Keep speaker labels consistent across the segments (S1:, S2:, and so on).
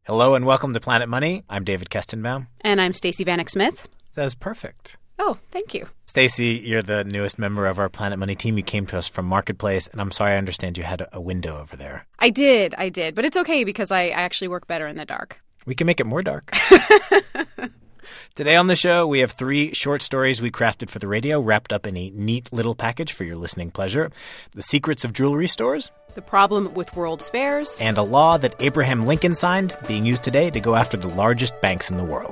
S1: Hello and welcome to Planet Money. I'm David Kestenbaum.
S2: And I'm Stacey Vanek Smith.
S1: That's perfect.
S2: Oh, thank you.
S1: Stacey, you're the newest member of our Planet Money team. You came to us from Marketplace, and I'm sorry I understand you had a window over there.
S2: I did. But it's okay because I actually work better in the dark.
S1: We can make it more dark. Today on the show, we have 3 short stories we crafted for the radio, wrapped up in a neat little package for your listening pleasure. The secrets of jewelry stores.
S2: The problem with World's Fairs.
S1: And a law that Abraham Lincoln signed, being used today to go after the largest banks in the world.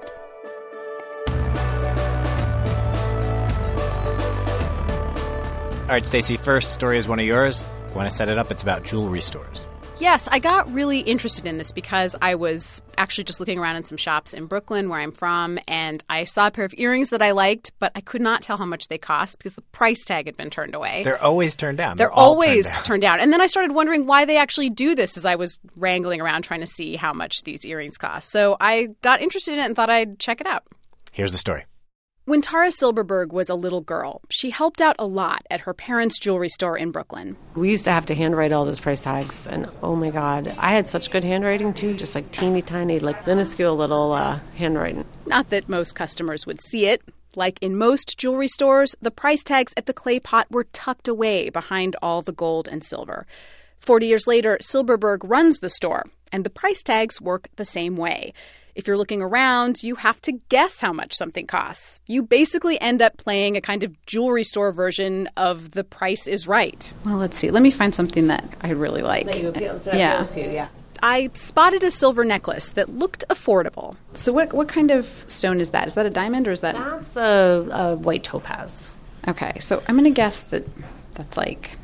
S1: All right, Stacey, first story is one of yours. You want to set it up? It's about jewelry stores.
S2: Yes, I got really interested in this because I was actually just looking around in some shops in Brooklyn, where I'm from, and I saw a pair of earrings that I liked, but I could not tell how much they cost because the price tag had been turned away.
S1: They're always turned down.
S2: They're always turned down. And then I started wondering why they actually do this as I was wrangling around trying to see how much these earrings cost. So I got interested in it and thought I'd check it out.
S1: Here's the story.
S2: When Tara Silberberg was a little girl, she helped out a lot at her parents' jewelry store in Brooklyn.
S3: We used to have to handwrite all those price tags, and oh my God, I had such good handwriting too, just like teeny tiny, like minuscule little handwriting.
S2: Not that most customers would see it. Like in most jewelry stores, the price tags at the clay pot were tucked away behind all the gold and silver. 40 years later, Silberberg runs the store, and the price tags work the same way. If you're looking around, you have to guess how much something costs. You basically end up playing a kind of jewelry store version of The Price is Right. Well, let's see. Let me find something that I really like.
S3: Yeah.
S2: I spotted a silver necklace that looked affordable. So what kind of stone is that? Is that a diamond or is that...
S3: That's a white topaz.
S2: Okay, so I'm going to guess that's like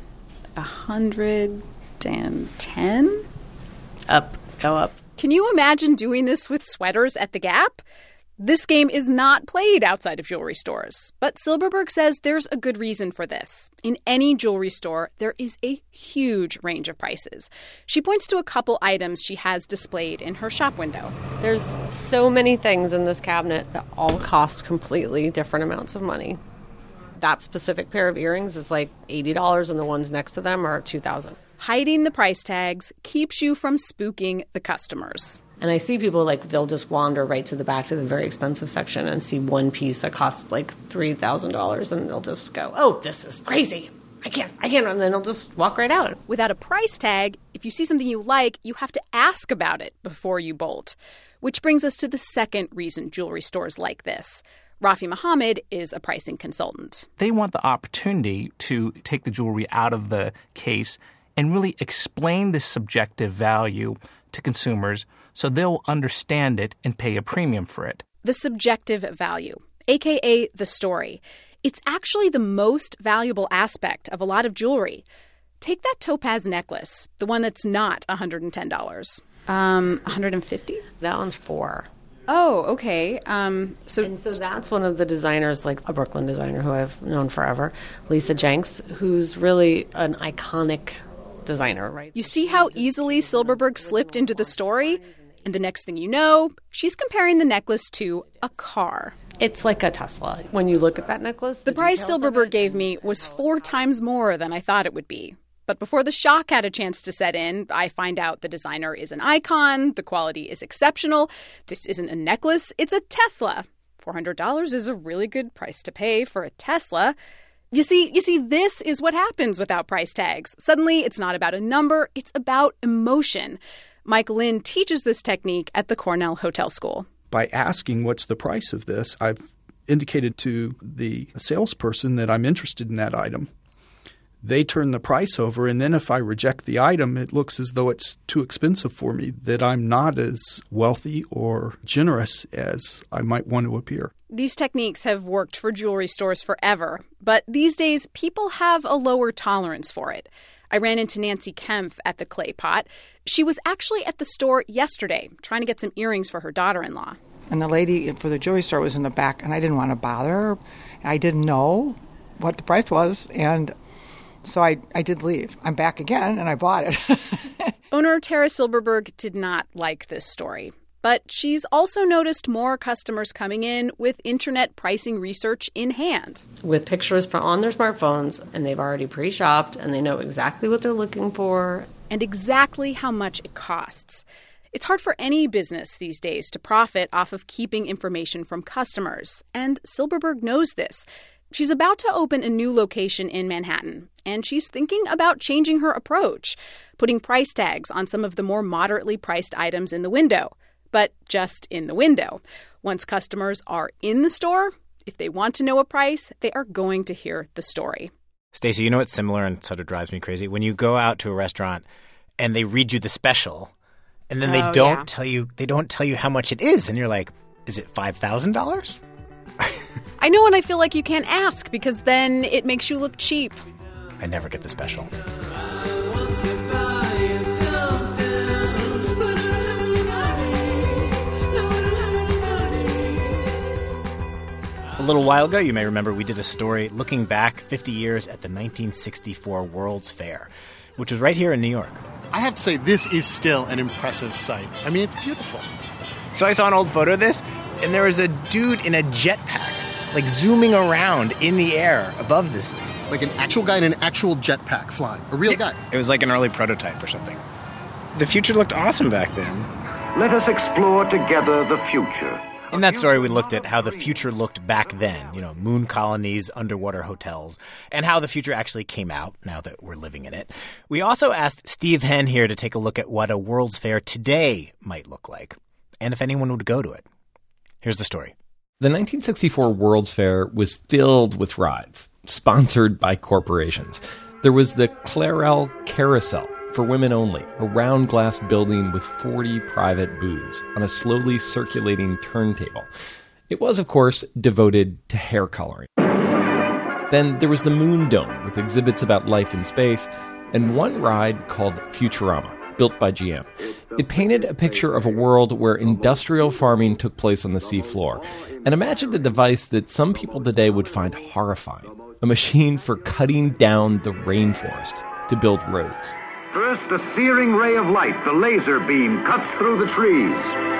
S2: 110?
S3: Go up.
S2: Can you imagine doing this with sweaters at the Gap? This game is not played outside of jewelry stores. But Silberberg says there's a good reason for this. In any jewelry store, there is a huge range of prices. She points to a couple items she has displayed in her shop window.
S3: There's so many things in this cabinet that all cost completely different amounts of money. That specific pair of earrings is like $80, and the ones next to them are $2,000.
S2: Hiding the price tags keeps you from spooking the customers.
S3: And I see people they'll just wander right to the back to the very expensive section and see one piece that costs like $3,000, and they'll just go, "Oh, this is crazy. I can't," and then they'll just walk right out.
S2: Without a price tag, if you see something you like, you have to ask about it before you bolt. Which brings us to the second reason jewelry stores like this. Rafi Mohammed is a pricing consultant.
S4: They want the opportunity to take the jewelry out of the case and really explain the subjective value to consumers so they'll understand it and pay a premium for it.
S2: The subjective value, a.k.a. the story. It's actually the most valuable aspect of a lot of jewelry. Take that topaz necklace, the one that's not $110. $150?
S3: That one's $4.
S2: Oh, okay. So
S3: that's one of the designers, like a Brooklyn designer who I've known forever, Lisa Jenks, who's really an iconic designer, right?
S2: You see how easily Silberberg slipped into the story? And the next thing you know, she's comparing the necklace to a car.
S3: It's like a Tesla. When you look at that necklace,
S2: the price Silberberg gave me was 4 times more than I thought it would be. But before the shock had a chance to set in, I find out the designer is an icon, the quality is exceptional. This isn't a necklace, it's a Tesla. $400 is a really good price to pay for a Tesla. You see, this is what happens without price tags. Suddenly, it's not about a number, it's about emotion. Mike Lynn teaches this technique at the Cornell Hotel School.
S5: By asking what's the price of this, I've indicated to the salesperson that I'm interested in that item. They turn the price over, and then if I reject the item, it looks as though it's too expensive for me, that I'm not as wealthy or generous as I might want to appear.
S2: These techniques have worked for jewelry stores forever, but these days people have a lower tolerance for it. I ran into Nancy Kempf at the Clay Pot. She was actually at the store yesterday trying to get some earrings for her daughter-in-law.
S6: And the lady for the jewelry store was in the back, and I didn't want to bother her. I didn't know what the price was, and so I did leave. I'm back again, and I bought it.
S2: Owner Tara Silberberg did not like this story. But she's also noticed more customers coming in with internet pricing research in hand.
S3: With pictures on their smartphones, and they've already pre-shopped, and they know exactly what they're looking for.
S2: And exactly how much it costs. It's hard for any business these days to profit off of keeping information from customers, and Silberberg knows this. She's about to open a new location in Manhattan, and she's thinking about changing her approach, putting price tags on some of the more moderately priced items in the window, but just in the window. Once customers are in the store, if they want to know a price, they are going to hear the story.
S1: Stacey, you know what's similar and sort of drives me crazy? When you go out to a restaurant and they read you the special, and then they don't tell you how much it is, and you're like, is it $5,000?
S2: I know, and I feel like you can't ask because then it makes you look cheap.
S1: I never get the special. A little while ago, you may remember we did a story looking back 50 years at the 1964 World's Fair, which was right here in New York.
S7: I have to say, this is still an impressive sight. I mean, it's beautiful.
S1: So I saw an old photo of this, and there was a dude in a jetpack, like zooming around in the air above this thing.
S7: Like an actual guy in an actual jetpack flying. A real guy.
S1: It was like an early prototype or something. The future looked awesome back then.
S8: Let us explore together the future.
S1: In that story, we looked at how the future looked back then, moon colonies, underwater hotels, and how the future actually came out now that we're living in it. We also asked Steve Henn here to take a look at what a World's Fair today might look like, and if anyone would go to it. Here's the story.
S9: The 1964 World's Fair was filled with rides, sponsored by corporations. There was the Clarel Carousel, for women only, a round glass building with 40 private booths on a slowly circulating turntable. It was, of course, devoted to hair coloring. Then there was the Moon Dome with exhibits about life in space, and one ride called Futurama, built by GM. It painted a picture of a world where industrial farming took place on the seafloor, and imagined a device that some people today would find horrifying, a machine for cutting down the rainforest to build roads.
S8: First, a searing ray of light, the laser beam, cuts through the trees.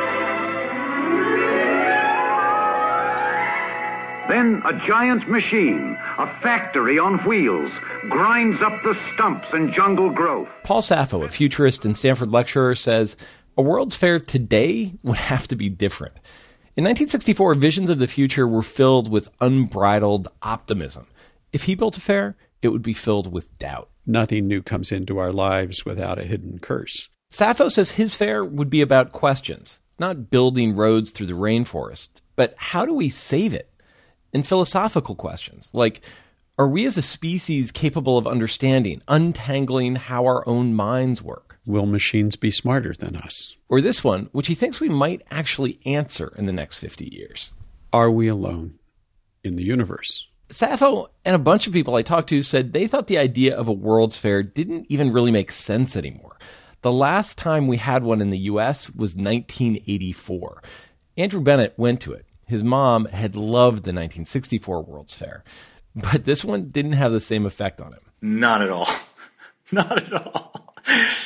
S8: Then a giant machine, a factory on wheels, grinds up the stumps and jungle growth.
S9: Paul Saffo, a futurist and Stanford lecturer, says a World's Fair today would have to be different. In 1964, visions of the future were filled with unbridled optimism. If he built a fair, it would be filled with doubt.
S10: Nothing new comes into our lives without a hidden curse.
S9: Sappho says his fair would be about questions, not building roads through the rainforest, but how do we save it? And philosophical questions, like, are we as a species capable of understanding, untangling how our own minds work?
S10: Will machines be smarter than us?
S9: Or this one, which he thinks we might actually answer in the next 50 years.
S10: Are we alone in the universe?
S9: Sappho and a bunch of people I talked to said they thought the idea of a World's Fair didn't even really make sense anymore. The last time we had one in the U.S. was 1984. Andrew Bennett went to it. His mom had loved the 1964 World's Fair. But this one didn't have the same effect on him.
S11: Not at all. Not at all.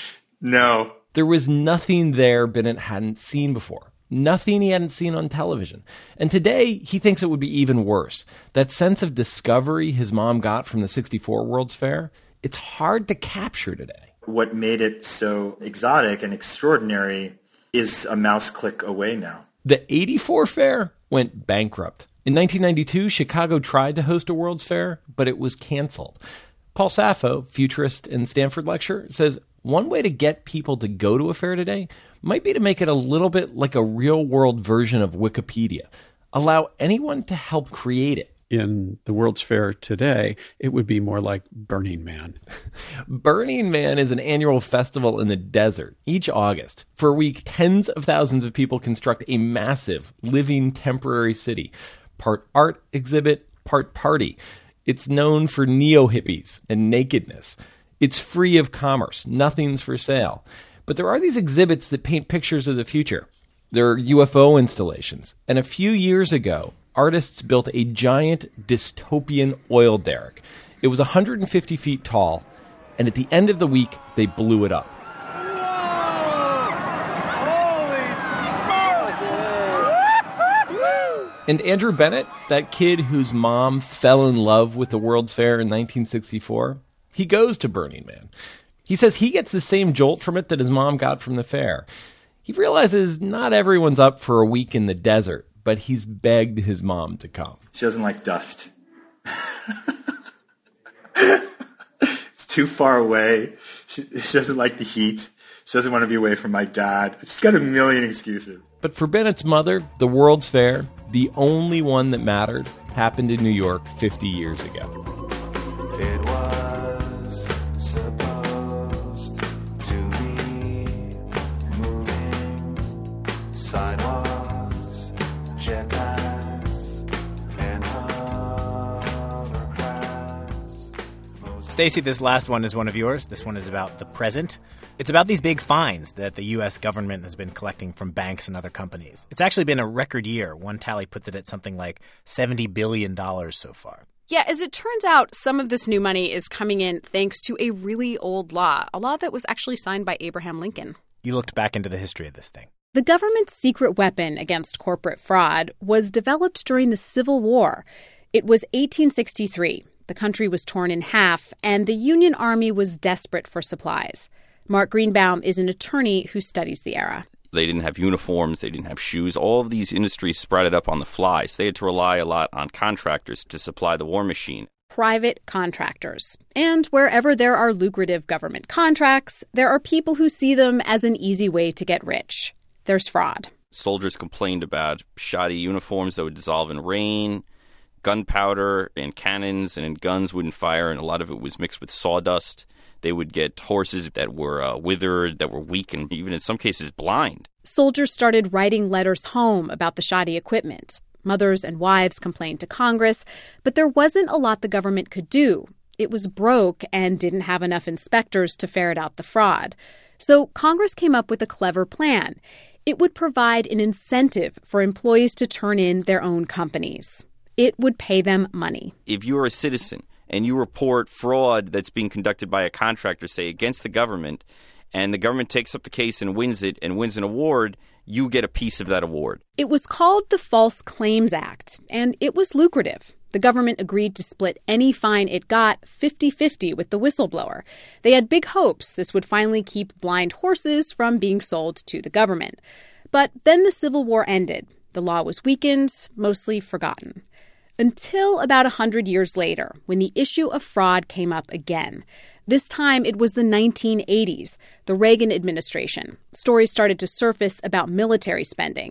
S11: No.
S9: There was nothing there Bennett hadn't seen before. Nothing he hadn't seen on television. And today, he thinks it would be even worse. That sense of discovery his mom got from the 64 World's Fair, it's hard to capture today.
S11: What made it so exotic and extraordinary is a mouse click away now.
S9: The 84 Fair went bankrupt. In 1992, Chicago tried to host a World's Fair, but it was canceled. Paul Saffo, futurist and Stanford lecturer, says one way to get people to go to a fair today might be to make it a little bit like a real-world version of Wikipedia. Allow anyone to help create it.
S10: In the World's Fair today, it would be more like Burning Man.
S9: Burning Man is an annual festival in the desert each August. For a week, tens of thousands of people construct a massive, living, temporary city. Part art exhibit, part party. It's known for neo-hippies and nakedness. It's free of commerce. Nothing's for sale. But there are these exhibits that paint pictures of the future. There are UFO installations. And a few years ago, artists built a giant dystopian oil derrick. It was 150 feet tall, and at the end of the week, they blew it up. And Andrew Bennett, that kid whose mom fell in love with the World's Fair in 1964, he goes to Burning Man. He says he gets the same jolt from it that his mom got from the fair. He realizes not everyone's up for a week in the desert, but he's begged his mom to come.
S11: She doesn't like dust. It's too far away. She doesn't like the heat. She doesn't want to be away from my dad. She's got a million excuses.
S9: But for Bennett's mother, the World's Fair, the only one that mattered, happened in New York 50 years ago.
S12: It was supposed to be moving sidewalks, jetpacks, and hovercrafts.
S1: Stacey, this last one is one of yours. This one is about the present. It's about these big fines that the U.S. government has been collecting from banks and other companies. It's actually been a record year. One tally puts it at something like $70 billion so far.
S2: Yeah, as it turns out, some of this new money is coming in thanks to a really old law, a law that was actually signed by Abraham Lincoln.
S1: You looked back into the history of this thing.
S2: The government's secret weapon against corporate fraud was developed during the Civil War. It was 1863. The country was torn in half, and the Union Army was desperate for supplies. Mark Greenbaum is an attorney who studies the era.
S13: They didn't have uniforms. They didn't have shoes. All of these industries sprouted up on the fly. So they had to rely a lot on contractors to supply the war machine.
S2: Private contractors. And wherever there are lucrative government contracts, there are people who see them as an easy way to get rich. There's fraud.
S13: Soldiers complained about shoddy uniforms that would dissolve in rain, gunpowder and cannons and guns wouldn't fire, and a lot of it was mixed with sawdust. They would get horses that were withered, that were weak, and even in some cases blind.
S2: Soldiers started writing letters home about the shoddy equipment. Mothers and wives complained to Congress, but there wasn't a lot the government could do. It was broke and didn't have enough inspectors to ferret out the fraud. So Congress came up with a clever plan. It would provide an incentive for employees to turn in their own companies. It would pay them money.
S13: If you're a citizen and you report fraud that's being conducted by a contractor, say, against the government, and the government takes up the case and wins it and wins an award, you get a piece of that award.
S2: It was called the False Claims Act, and it was lucrative. The government agreed to split any fine it got 50-50 with the whistleblower. They had big hopes this would finally keep blind horses from being sold to the government. But then the Civil War ended. The law was weakened, mostly forgotten. Until about 100 years later, when the issue of fraud came up again. This time, it was the 1980s, the Reagan administration. Stories started to surface about military spending,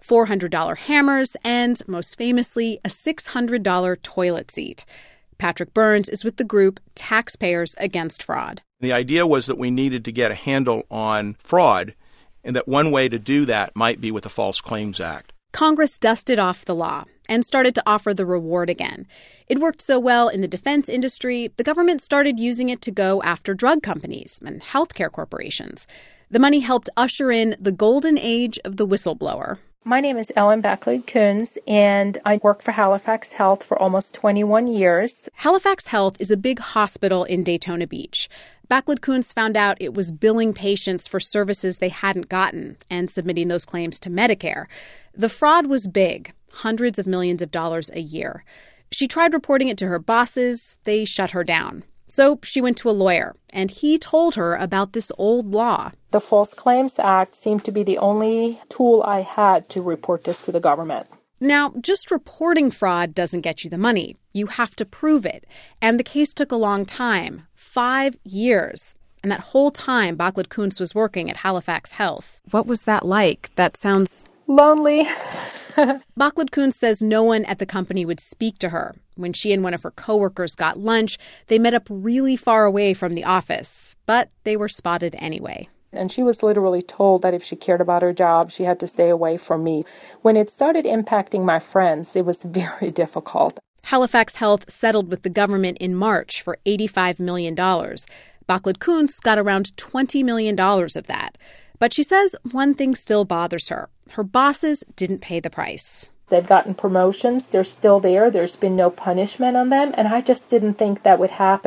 S2: $400 hammers, and, most famously, a $600 toilet seat. Patrick Burns is with the group Taxpayers Against Fraud.
S14: The idea was that we needed to get a handle on fraud, and that one way to do that might be with the False Claims Act.
S2: Congress dusted off the law and started to offer the reward again. It worked so well in the defense industry, the government started using it to go after drug companies and healthcare corporations. The money helped usher in the golden age of the whistleblower.
S15: My name is Ellen Backlund-Kunz, and I worked for Halifax Health for almost 21 years.
S2: Halifax Health is a big hospital in Daytona Beach. Backlund-Kunz found out it was billing patients for services they hadn't gotten and submitting those claims to Medicare. The fraud was big, hundreds of millions of dollars a year. She tried reporting it to her bosses. They shut her down. So she went to a lawyer, and he told her about this old law.
S15: The False Claims Act seemed to be the only tool I had to report this to the government.
S2: Now, just reporting fraud doesn't get you the money. You have to prove it. And the case took a long time, 5 years. And that whole time, Backlund-Kunz was working at Halifax Health. What was that like? That sounds
S15: lonely.
S2: Backlund-Kunz says no one at the company would speak to her. When she and one of her coworkers got lunch, they met up really far away from the office, but they were spotted anyway.
S15: And she was literally told that if she cared about her job, she had to stay away from me. When it started impacting my friends, it was very difficult.
S2: Halifax Health settled with the government in March for $85 million. Backlund-Kunz got around $20 million of that. But she says one thing still bothers her. Her bosses didn't pay the price.
S15: They've gotten promotions. They're still there. There's been no punishment on them. And I just didn't think that would happen.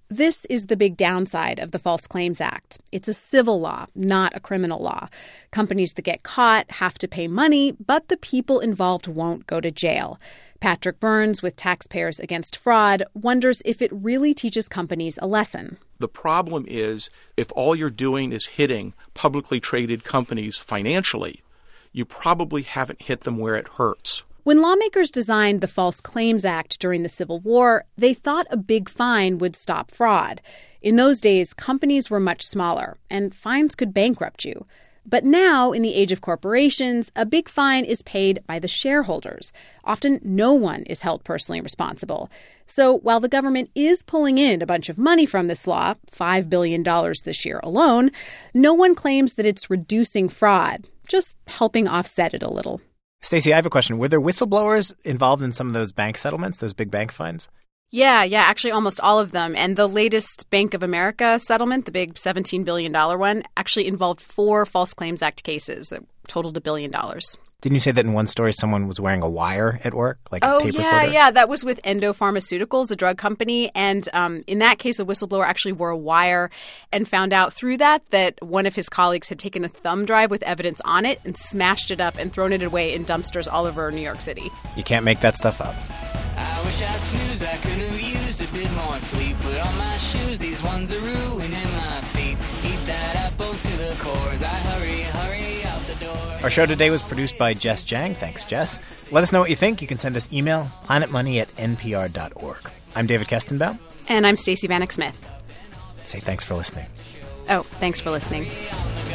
S2: This is the big downside of the False Claims Act. It's a civil law, not a criminal law. Companies that get caught have to pay money, but the people involved won't go to jail. Patrick Burns with Taxpayers Against Fraud wonders if it really teaches companies a lesson.
S14: The problem is if all you're doing is hitting publicly traded companies financially, you probably haven't hit them where it hurts.
S2: When lawmakers designed the False Claims Act during the Civil War, they thought a big fine would stop fraud. In those days, companies were much smaller, and fines could bankrupt you. But now, in the age of corporations, a big fine is paid by the shareholders. Often, no one is held personally responsible. So while the government is pulling in a bunch of money from this law, $5 billion this year alone, no one claims that it's reducing fraud, just helping offset it a little.
S1: Stacey, I have a question. Were there whistleblowers involved in some of those bank settlements, those big bank fines?
S2: Yeah, actually almost all of them. And the latest Bank of America settlement, the big $17 billion one, actually involved 4 False Claims Act cases that totaled $1 billion.
S1: Didn't you say that in one story someone was wearing a wire at work, like a tape recorder?
S2: Yeah. That was with Endo Pharmaceuticals, a drug company. And in that case, a whistleblower actually wore a wire and found out through that one of his colleagues had taken a thumb drive with evidence on it and smashed it up and thrown it away in dumpsters all over New York City.
S1: You can't make that stuff up.
S16: I wish I'd snoozed, I could have used a bit more sleep. Put on my shoes, these ones are ruining my feet. Eat that apple to the core as I hurry out the door.
S1: Our show today was produced by Jess Jang. Thanks, Jess. Let us know what you think. You can send us email, planetmoney@npr.org. I'm David Kestenbaum.
S2: And I'm Stacey Vanek Smith.
S1: Say thanks for listening.
S2: Oh, thanks for listening.